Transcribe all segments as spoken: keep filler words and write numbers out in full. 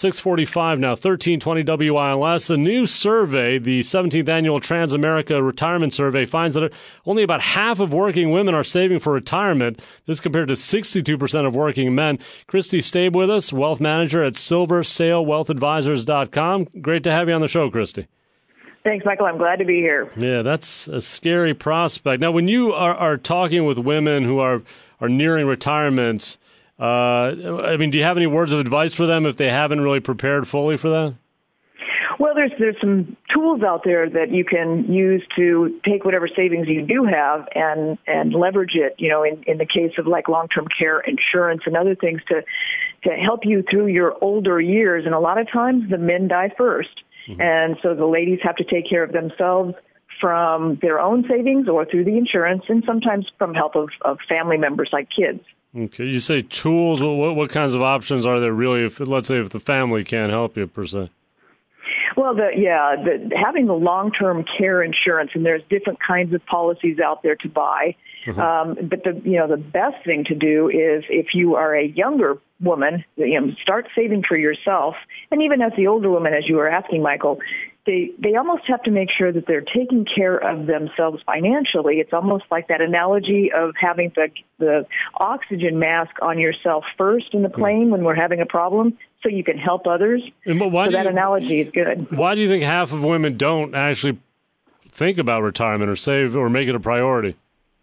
six forty-five now, thirteen twenty W I L S. A new survey, the seventeenth Annual Transamerica Retirement Survey, finds that only about half of working women are saving for retirement. This compared to sixty-two percent of working men. Christy Stabe with us, wealth manager at silver sail wealth advisors dot com. Great to have you on the show, Christy. Thanks, Michael. I'm glad to be here. Yeah, that's a scary prospect. Now, when you are, are talking with women who are, are nearing retirement, uh, I mean, do you have any words of advice for them if they haven't really prepared fully for that? Well, there's there's some tools out there that you can use to take whatever savings you do have and, and leverage it, you know, in, in the case of like long-term care insurance and other things to, to help you through your older years. And a lot of times the men die first. Mm-hmm. And so the ladies have to take care of themselves from their own savings or through the insurance, and sometimes from help of, of family members like kids. Okay, you say tools. What what kinds of options are there really? If let's say if the family can't help you per se. Well, the, yeah, the, having the long-term care insurance, and there's different kinds of policies out there to buy. Mm-hmm. Um, but the you know the best thing to do is if you are a younger woman, you know, start saving for yourself. And even as the older woman, as you were asking, Michael, they they almost have to make sure that they're taking care of themselves financially. It's almost like that analogy of having the the oxygen mask on yourself first in the plane when we're having a problem, so you can help others. And why so do that you, analogy is good. Why do you think half of women don't actually think about retirement or save or make it a priority?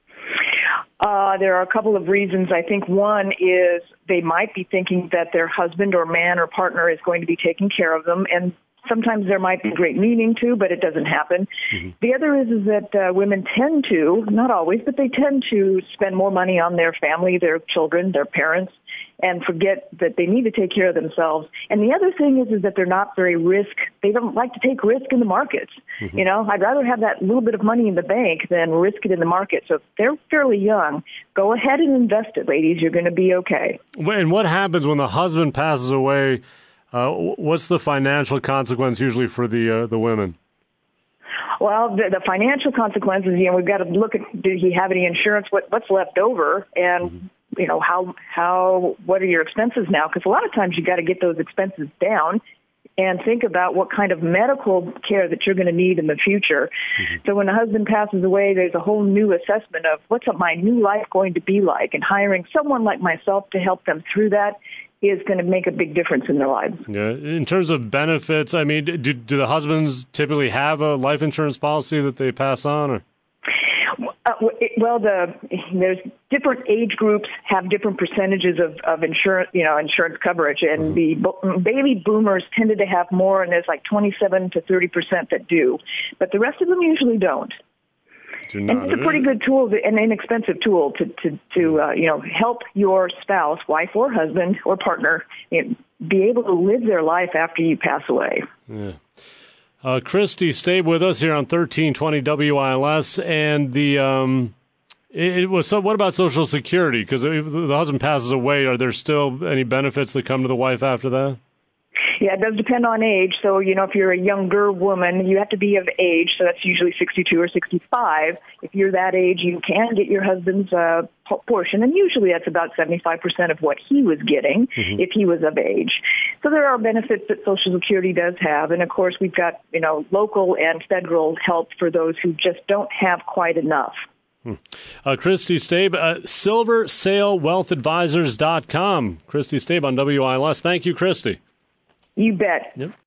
Uh, there are a couple of reasons. I think one is they might be thinking that their husband or man or partner is going to be taking care of them, and sometimes there might be great meaning to, but it doesn't happen. Mm-hmm. The other is, is that uh, women tend to, not always, but they tend to spend more money on their family, their children, their parents, and forget that they need to take care of themselves. And the other thing is, is that they're not very risk. They don't like to take risk in the markets. Mm-hmm. You know, I'd rather have that little bit of money in the bank than risk it in the market. So if they're fairly young, go ahead and invest it, ladies. You're going to be okay. And what happens when the husband passes away? Uh, what's the financial consequence usually for the uh, the women? Well, the, the financial consequences, you know, we've got to look at, did he have any insurance, what, what's left over, and, mm-hmm. you know, how, how, what are your expenses now? Because a lot of times you got to get those expenses down and think about what kind of medical care that you're going to need in the future. Mm-hmm. So when the husband passes away, there's a whole new assessment of what's my new life going to be like, and hiring someone like myself to help them through that is going to make a big difference in their lives. Yeah. In terms of benefits, I mean, do, do the husbands typically have a life insurance policy that they pass on? Or? Uh, well, the there's different age groups have different percentages of, of insurance, you know, insurance coverage, and mm-hmm. the baby boomers tended to have more, and there's like twenty-seven to thirty percent that do, but the rest of them usually don't. And it's a pretty good tool, an inexpensive tool to, to, to uh, you know, help your spouse, wife or husband or partner, you know, be able to live their life after you pass away. Yeah. Uh, Christy, stay with us here on thirteen twenty W I L S. And the um, it, it was so. What about Social Security? Because if the husband passes away, are there still any benefits that come to the wife after that? Yeah, it does depend on age. So, you know, if you're a younger woman, you have to be of age. So that's usually sixty-two or sixty-five. If you're that age, you can get your husband's uh, portion. And usually that's about seventy-five percent of what he was getting mm-hmm. if he was of age. So there are benefits that Social Security does have. And, of course, we've got, you know, local and federal help for those who just don't have quite enough. Hmm. Uh, Christy Stabe, uh, silver sail wealth advisors dot com. Christy Stabe on W I L S. Thank you, Christy. You bet. Yep.